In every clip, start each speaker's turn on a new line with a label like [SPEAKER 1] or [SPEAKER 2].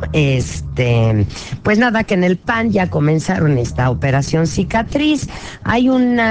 [SPEAKER 1] Pues nada, que en el PAN ya comenzaron esta operación cicatriz. Hay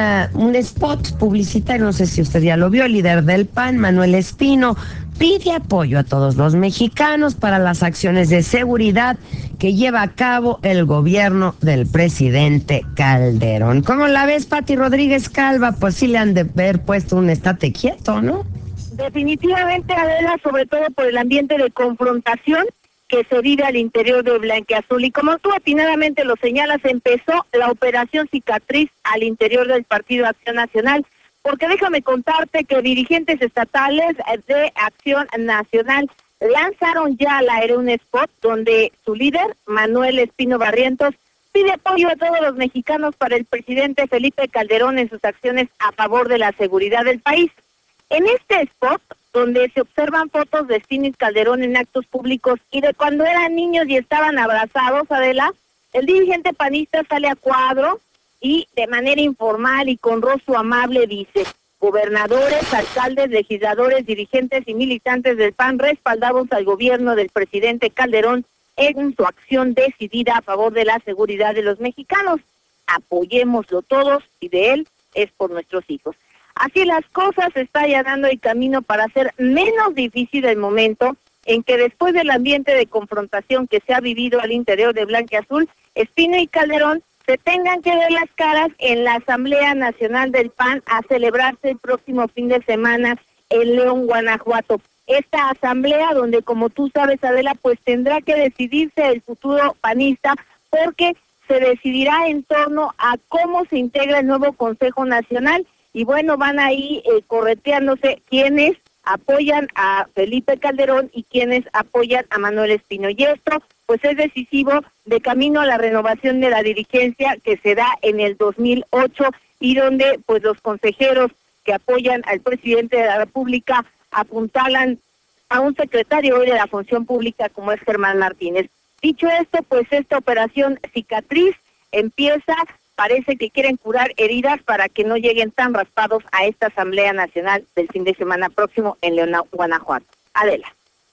[SPEAKER 1] un spot publicitario, no sé si usted ya lo vio, el líder del PAN, Manuel Espino, pide apoyo a todos los mexicanos para las acciones de seguridad que lleva a cabo el gobierno del presidente Calderón. ¿Cómo la ves, Pati Rodríguez Calva? Pues sí le han de haber puesto un estate quieto, ¿no?
[SPEAKER 2] Definitivamente, Adela, sobre todo por el ambiente de confrontación que se vive al interior de Blanquiazul. Y como tú atinadamente lo señalas, empezó la operación cicatriz al interior del Partido Acción Nacional, porque déjame contarte que dirigentes estatales de Acción Nacional lanzaron ya al aire un spot donde su líder, Manuel Espino Barrientos, pide apoyo a todos los mexicanos para el presidente Felipe Calderón en sus acciones a favor de la seguridad del país. En este spot, donde se observan fotos de Espino y Calderón en actos públicos y de cuando eran niños y estaban abrazados, Adela, el dirigente panista sale a cuadro y de manera informal y con rostro amable dice: gobernadores, alcaldes, legisladores, dirigentes y militantes del PAN respaldados al gobierno del presidente Calderón en su acción decidida a favor de la seguridad de los mexicanos. Apoyémoslo todos y de él es por nuestros hijos. Así las cosas, se está allanando el camino para hacer menos difícil el momento en que después del ambiente de confrontación que se ha vivido al interior de Blanquiazul, Espino y Calderón se tengan que ver las caras en la Asamblea Nacional del PAN a celebrarse el próximo fin de semana en León, Guanajuato. Esta asamblea donde, como tú sabes, Adela, pues tendrá que decidirse el futuro panista, porque se decidirá en torno a cómo se integra el nuevo Consejo Nacional. Y bueno, van ahí correteándose quienes apoyan a Felipe Calderón y quienes apoyan a Manuel Espino. Y esto pues es decisivo de camino a la renovación de la dirigencia que se da en el 2008 y donde pues los consejeros que apoyan al presidente de la República apuntalan a un secretario hoy de la Función Pública como es Germán Martínez. Dicho esto, pues esta operación cicatriz empieza. Parece que quieren curar heridas para que no lleguen tan raspados a esta Asamblea Nacional del fin de semana próximo en León, Guanajuato. Adela.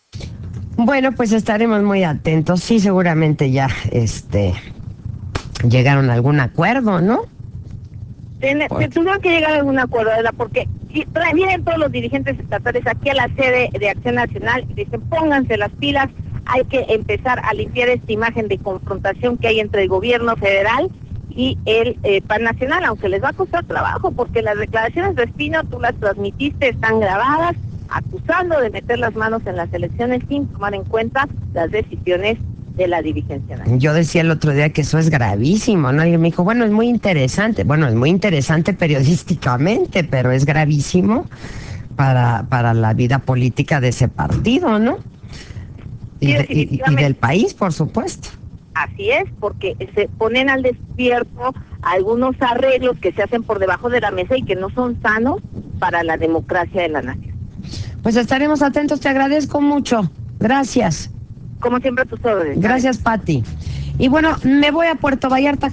[SPEAKER 1] Bueno, pues estaremos muy atentos. Sí, seguramente ya llegaron a algún acuerdo, ¿no?
[SPEAKER 2] Se tuvieron que llegar a algún acuerdo, Adela, porque si vienen todos los dirigentes estatales aquí a la sede de Acción Nacional y dicen: pónganse las pilas, hay que empezar a limpiar esta imagen de confrontación que hay entre el gobierno federal y el PAN nacional, aunque les va a costar trabajo, porque las declaraciones de Espino, tú las transmitiste, están grabadas, acusando de meter las manos en las elecciones sin tomar en cuenta las decisiones de la dirigencia nacional.
[SPEAKER 1] Yo decía el otro día que eso es gravísimo, ¿no? Y me dijo, bueno, es muy interesante. Bueno, es muy interesante periodísticamente, pero es gravísimo para la vida política de ese partido, ¿no?
[SPEAKER 2] Sí,
[SPEAKER 1] Y del país, por supuesto.
[SPEAKER 2] Así es, porque se ponen al descubierto algunos arreglos que se hacen por debajo de la mesa y que no son sanos para la democracia de la nación.
[SPEAKER 1] Pues estaremos atentos, te agradezco mucho. Gracias.
[SPEAKER 2] Como siempre, tus órdenes.
[SPEAKER 1] Gracias, Pati. Y bueno, me voy a Puerto Vallarta.